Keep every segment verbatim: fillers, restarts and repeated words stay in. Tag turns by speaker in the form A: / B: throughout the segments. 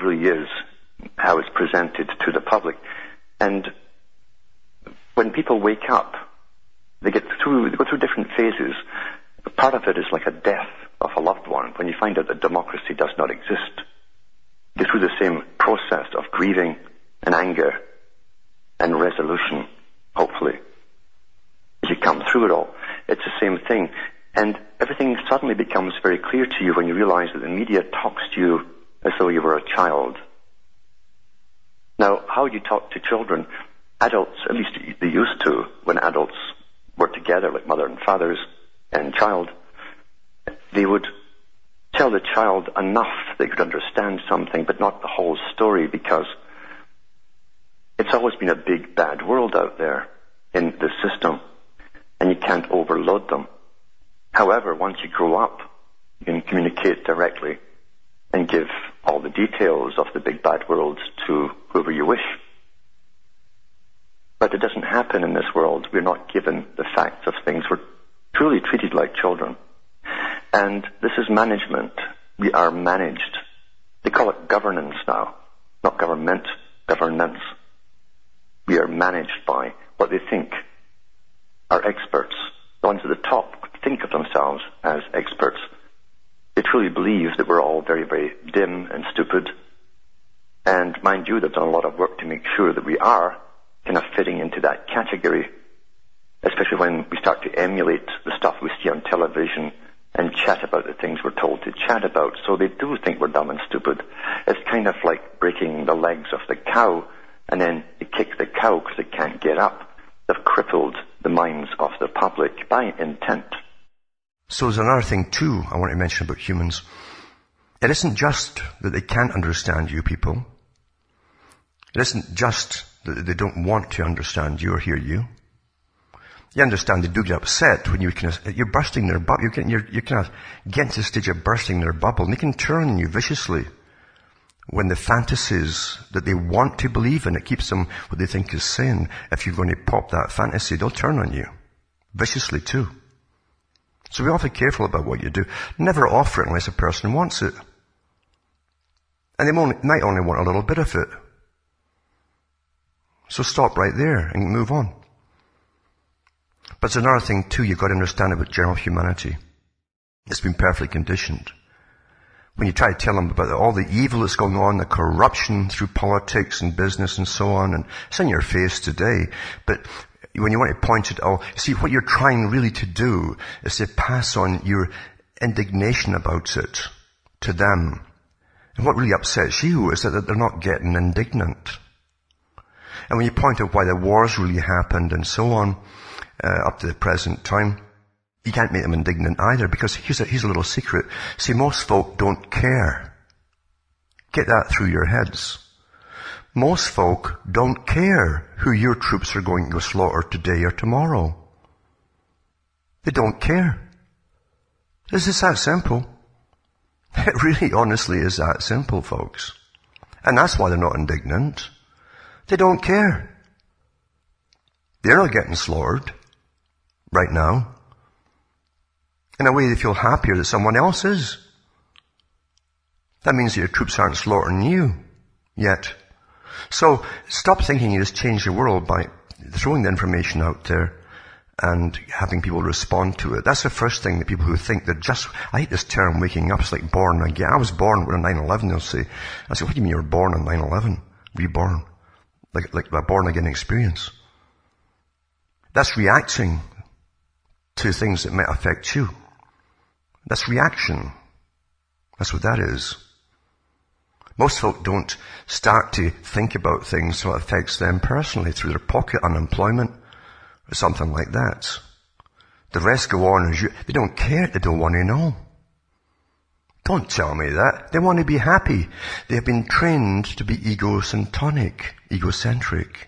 A: really is, how it's presented to the public. And when people wake up, they get through, they go through different phases. Part of it is like a death of a loved one, when you find out that democracy does not exist. You go through the same process of grieving and anger and resolution, hopefully. As you come through it all, it's the same thing. And everything suddenly becomes very clear to you when you realize that the media talks to you as though you were a child. Now, how you talk to children, adults, at least they used to, when adults were together, like mother and fathers and child, they would tell the child enough they could understand something, but not the whole story, because it's always been a big, bad world out there in the system, and you can't overload them. However, once you grow up, you can communicate directly and give all the details of the big, bad world to whoever you wish. But it doesn't happen in this world. We're not given the facts of things. We're truly treated like children. And this is management. We are managed. They call it governance now. Not government, governance. We are managed by what they think are experts. The ones at the top think of themselves as experts. They truly believe that we're all very, very dim and stupid. And mind you, they've done a lot of work to make sure that we are kind of fitting into that category, especially when we start to emulate the stuff we see on television and chat about the things we're told to chat about. So they do think we're dumb and stupid. It's kind of like breaking the legs of the cow, and then you kick the cow because it can't get up. They've crippled the minds of the public by intent.
B: So there's another thing too I want to mention about humans. It isn't just that they can't understand you people. It isn't just that they don't want to understand you or hear you. You understand they do get upset when you kind of, you're bursting their bubble. You're, getting, you're, you're kind of getting to the stage of bursting their bubble, and they can turn on you viciously when the fantasies that they want to believe in, it keeps them what they think is sin. If you're going to pop that fantasy, they'll turn on you viciously too. So be awfully careful about what you do. Never offer it unless a person wants it. And they only, might only want a little bit of it. So stop right there and move on. But there's another thing too you've got to understand about general humanity. It's been perfectly conditioned. When you try to tell them about all the evil that's going on, the corruption through politics and business and so on, and it's in your face today, but when you want to point it out, see, what you're trying really to do is to pass on your indignation about it to them. And what really upsets you is that they're not getting indignant. And when you point out why the wars really happened and so on, uh, up to the present time, you can't make them indignant either, because here's a, here's a little secret. See, most folk don't care. Get that through your heads. Most folk don't care who your troops are going to slaughter today or tomorrow. They don't care. This is that simple. It really honestly is that simple, folks. And that's why they're not indignant. They don't care. They're not getting slaughtered right now. In a way, they feel happier that someone else is. That means that your troops aren't slaughtering you yet. So stop thinking you just change the world by throwing the information out there and having people respond to it. That's the first thing that people who think they're just, I hate this term, waking up. It's like born again. I was born with a nine eleven, they'll say. I say, what do you mean you were born on nine eleven? Reborn. Like, like a born again experience. That's reacting to things that might affect you. That's reaction. That's what that is. Most folk don't start to think about things that affects them personally through their pocket unemployment or something like that. The rest go on as you, they don't care, they don't want to know. Don't tell me that. They want to be happy. They have been trained to be egocentric, egocentric.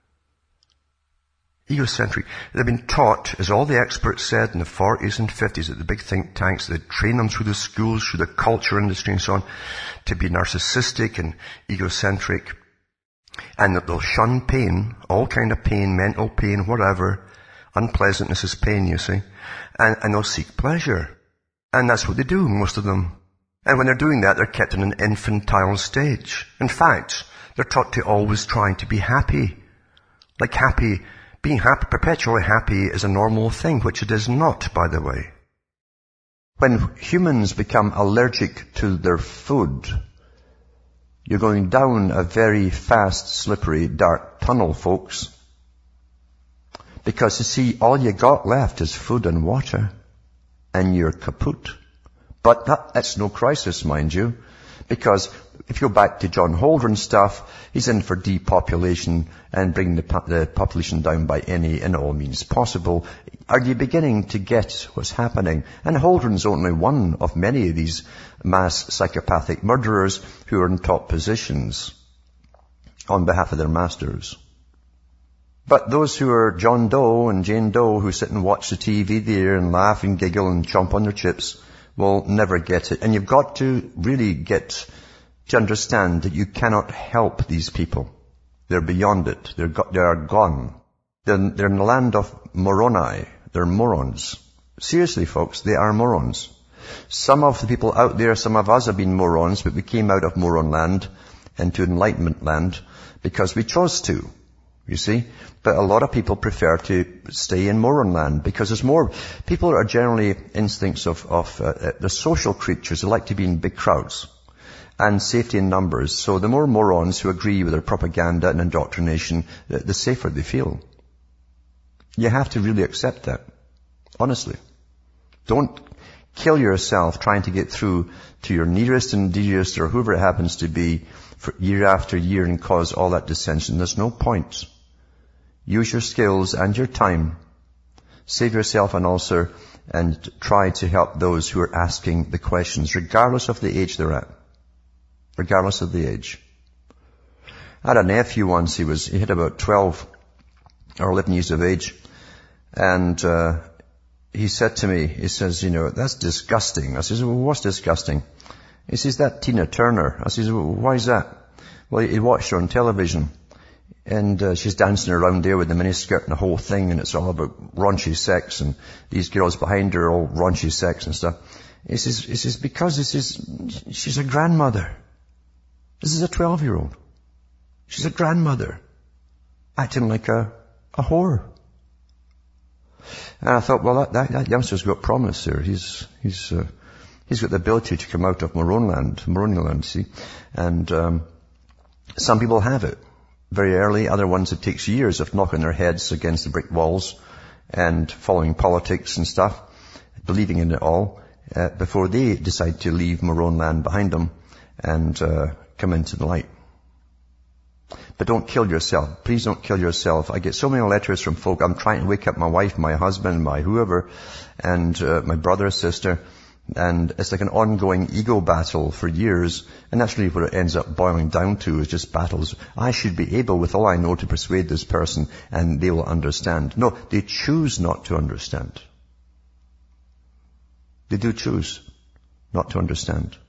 B: Egocentric. They've been taught, as all the experts said in the forties and fifties at the big think tanks, they train them through the schools, through the culture industry and so on, to be narcissistic and egocentric. And that they'll shun pain, all kind of pain, mental pain, whatever. Unpleasantness is pain, you see. And, and they'll seek pleasure. And that's what they do, most of them. And when they're doing that, they're kept in an infantile stage. In fact, they're taught to always try to be happy. Like happy, being happy, perpetually happy is a normal thing, which it is not, by the way. When humans become allergic to their food, you're going down a very fast, slippery, dark tunnel, folks. Because you see, all you got left is food and water, and you're kaput. But that, that's no crisis, mind you, because if you go back to John Holdren's stuff, he's in for depopulation and bringing the, the population down by any and all means possible. Are you beginning to get what's happening? And Holdren's only one of many of these mass psychopathic murderers who are in top positions on behalf of their masters. But those who are John Doe and Jane Doe who sit and watch the T V there and laugh and giggle and chomp on their chips will never get it. And you've got to really get to understand that you cannot help these people. They're beyond it. They're go- they are gone. They're, they're in the land of Moroni. They're morons. Seriously, folks, they are morons. Some of the people out there, some of us have been morons, but we came out of moron land into enlightenment land because we chose to. You see? But a lot of people prefer to stay in moron land because there's more. People are generally instincts of, of uh, the social creatures. They like to be in big crowds and safety in numbers. So the more morons who agree with their propaganda and indoctrination, the, the safer they feel. You have to really accept that. Honestly. Don't kill yourself trying to get through to your nearest and dearest or whoever it happens to be for year after year and cause all that dissension. There's no point. Use your skills and your time. Save yourself an ulcer and try to help those who are asking the questions, regardless of the age they're at. Regardless of the age. I had a nephew once. He was, he had about twelve or eleven years of age. And, uh, he said to me, he says, you know, that's disgusting. I says, well, what's disgusting? He says, that Tina Turner. I says, well, why is that? Well, he watched her on television. And uh, she's dancing around there with the miniskirt and the whole thing, and it's all about raunchy sex, and these girls behind her are all raunchy sex and stuff. He says, he says, because this is, she's a grandmother. This is a twelve-year-old. She's a grandmother, acting like a, a whore. And I thought, well, that, that, that youngster's got promise there. He's, he's, uh, he's got the ability to come out of Moronland, Moroniland, see? And, um, some people have it very early. Other ones, it takes years of knocking their heads against the brick walls and following politics and stuff, believing in it all, uh, before they decide to leave Moronland behind them and, uh, come into the light. But don't kill yourself. Please don't kill yourself. I get so many letters from folk. I'm trying to wake up my wife, my husband, my whoever, and uh, my brother, sister. And it's like an ongoing ego battle for years. And that's really what it ends up boiling down to, is just battles. I should be able, with all I know, to persuade this person and they will understand. No, they choose not to understand. They do choose not to understand.